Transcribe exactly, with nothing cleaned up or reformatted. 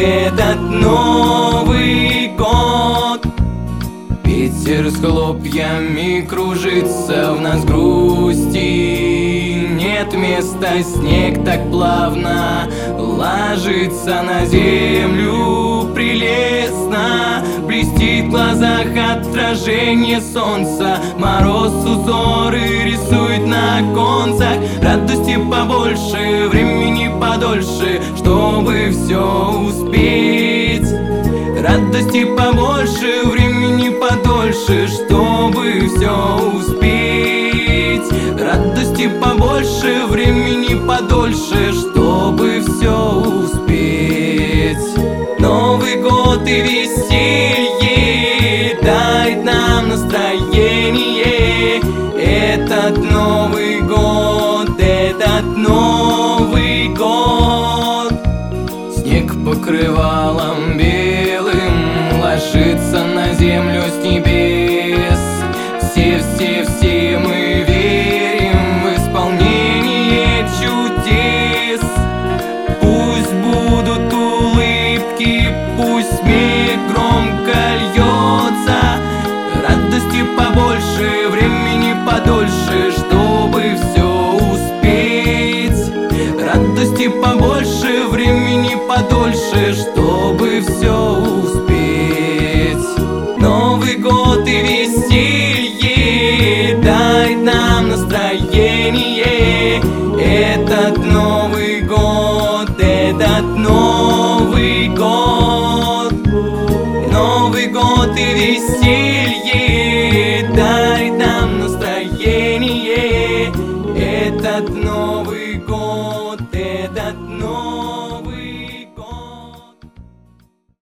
этот Новый год. Ветер с хлопьями кружится, в нас грусти нет места. Снег так плавно ложится на землю прелестно. Блестит в глазах отражение солнца, мороз узоры рисует на концах. Радости побольше, времени подольше, чтобы все успеть. Радости побольше, времени подольше, чтобы все успеть. Радости побольше, времени подольше, чтобы все успеть. Новый год и веселье дает нам настроение. Этот Новый год, этот Новый год. Снег покрывалом белым ложится на землю с небес. Все, все, все мы верим в исполнение чудес. Пусть будут улыбки, пусть смех громко льется. Радости побольше, времени подольше, чтобы все успеть. Радости побольше, времени подольше, чтобы все успеть. Новый год и веселье дает нам настроение. Этот Новый год, этот Новый год. Новый год и веселье дает нам настроение. Этот Новый год.